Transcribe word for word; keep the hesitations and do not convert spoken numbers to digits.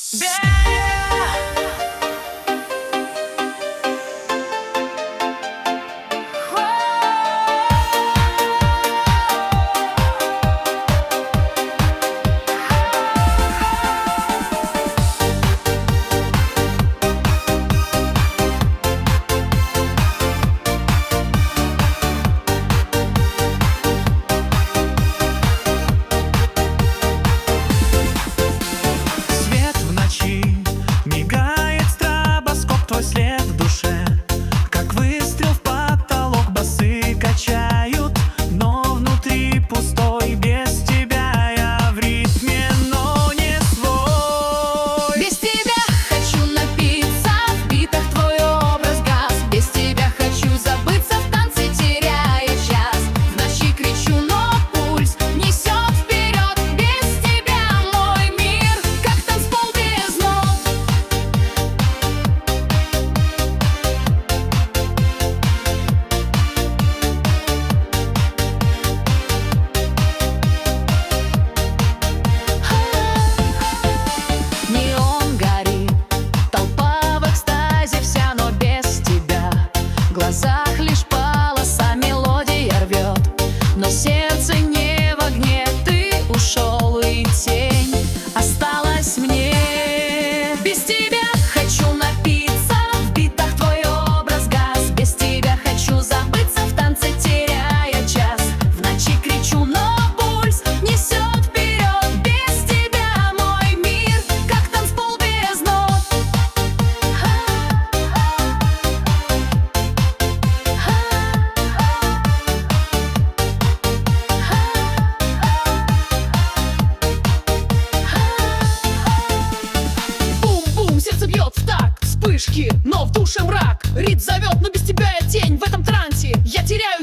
В глазах лишь полоса, мелодия рвет, но сердце не в огне. Ты ушел, и тень осталась мне. Без тебя хочу напиться, в битах твой образ гас. Без тебя хочу забыться в танце, теряя час. В ночи кричу, но пульс несет вперед. Без тебя мой мир, как танцпол без нот. Сердце бьет в такт, вспышки, но в душе мрак. Ритм зовет, но без тебя я тень. В этом трансе я теряю